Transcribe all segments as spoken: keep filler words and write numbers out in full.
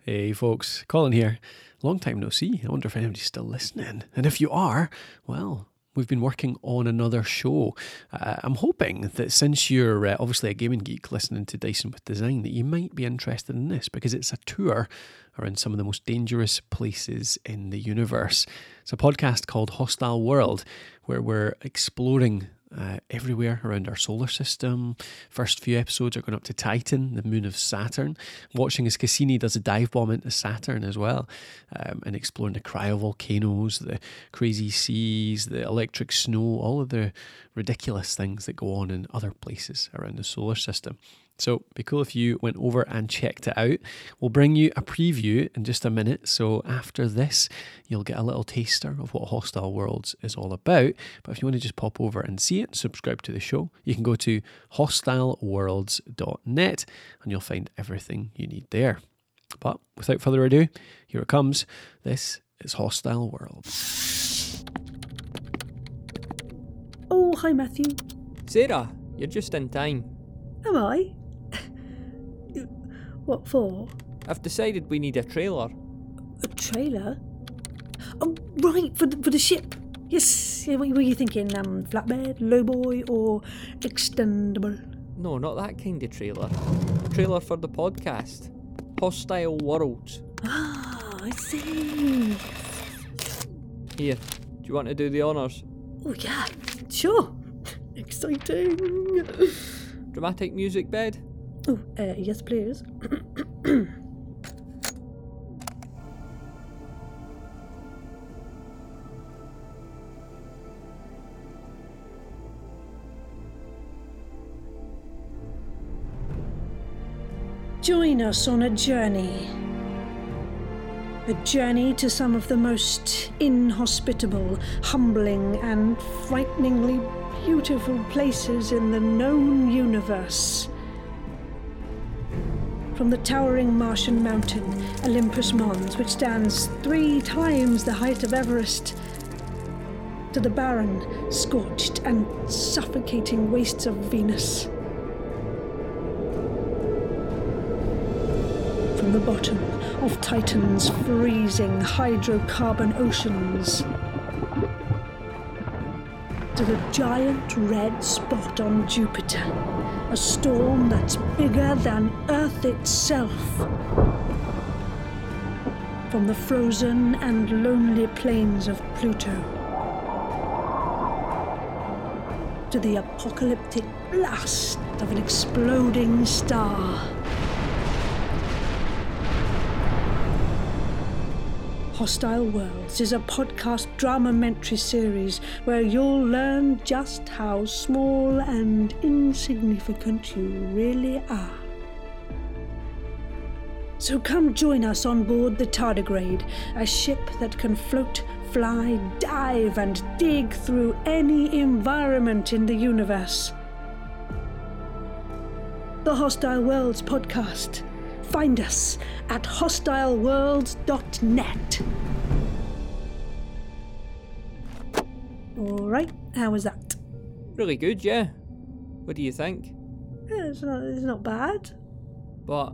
Hey folks, Colin here. Long time no see. I wonder if anybody's still listening. And if you are, well, we've been working on another show. Uh, I'm hoping that since you're uh, obviously a gaming geek listening to Dyson with Design, that you might be interested in this because it's a tour around some of the most dangerous places in the universe. It's a podcast called Hostile World, where we're exploring Uh, everywhere around our solar system. First few episodes are going up to Titan, the moon of Saturn, watching as Cassini does a dive bomb into Saturn as well, um, and exploring the cryovolcanoes, the crazy seas, the electric snow, all of the ridiculous things that go on in other places around the solar system. So it'd be cool if you went over and checked it out. We'll bring you a preview in just a minute. So after this, you'll get a little taster of what Hostile Worlds is all about. But if you want to just pop over and see it and subscribe to the show, you can go to hostile worlds dot net and you'll find everything you need there. But without further ado, here it comes. This is Hostile Worlds. Oh, hi Matthew. Sarah, you're just in time. Am I? What for? I've decided we need a trailer. A trailer? Oh, right, for the, for the ship. Yes, yeah, what were you thinking? Um, flatbed, lowboy, or extendable? No, not that kind of trailer. A trailer for the podcast. Hostile Worlds. Ah, I see. Here, do you want to do the honours? Oh, yeah, sure. Exciting. Dramatic music bed? Oh, uh, yes, please. Join us on a journey. A journey to some of the most inhospitable, humbling, and frighteningly beautiful places in the known universe. From the towering Martian mountain, Olympus Mons, which stands three times the height of Everest, to the barren, scorched, and suffocating wastes of Venus. From the bottom of Titan's freezing hydrocarbon oceans, to the giant red spot on Jupiter, a storm that's bigger than Earth itself. From the frozen and lonely plains of Pluto, to the apocalyptic blast of an exploding star. Hostile Worlds is a podcast drama-mentary series where you'll learn just how small and insignificant you really are. So come join us on board the Tardigrade, a ship that can float, fly, dive, and dig through any environment in the universe. The Hostile Worlds podcast. Find us at hostile worlds dot net. Alright, how was that? Really good, yeah. What do you think? Yeah, it's not, it's not bad. But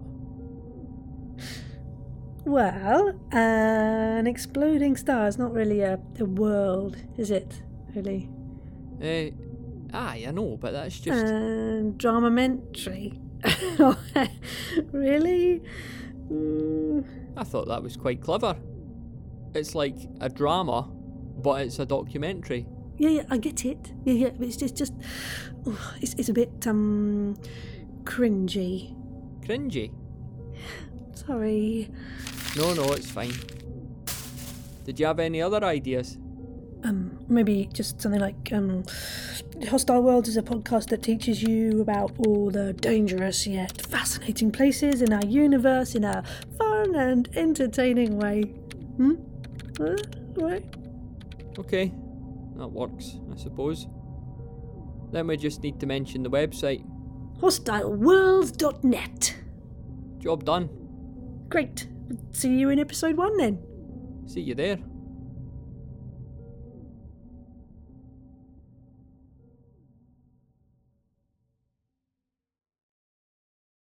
Well, uh, an exploding star is not really a, a world, is it? Really? Uh, aye, I know, but that's just... And drama-mentary. Really? Mm. I thought that was quite clever. It's like a drama, but it's a documentary. Yeah, yeah, I get it. Yeah, yeah, but it's just, just oh, it's, it's a bit, um, cringy. Cringy? Sorry. No, no, it's fine. Did you have any other ideas? Um, maybe just something like, um, Hostile Worlds is a podcast that teaches you about all the dangerous yet fascinating places in our universe in a fun and entertaining way. Hmm? Uh, right? Okay, that works, I suppose. Then we just need to mention the website. hostile worlds dot net. Job done. Great. See you in episode one then. See you there.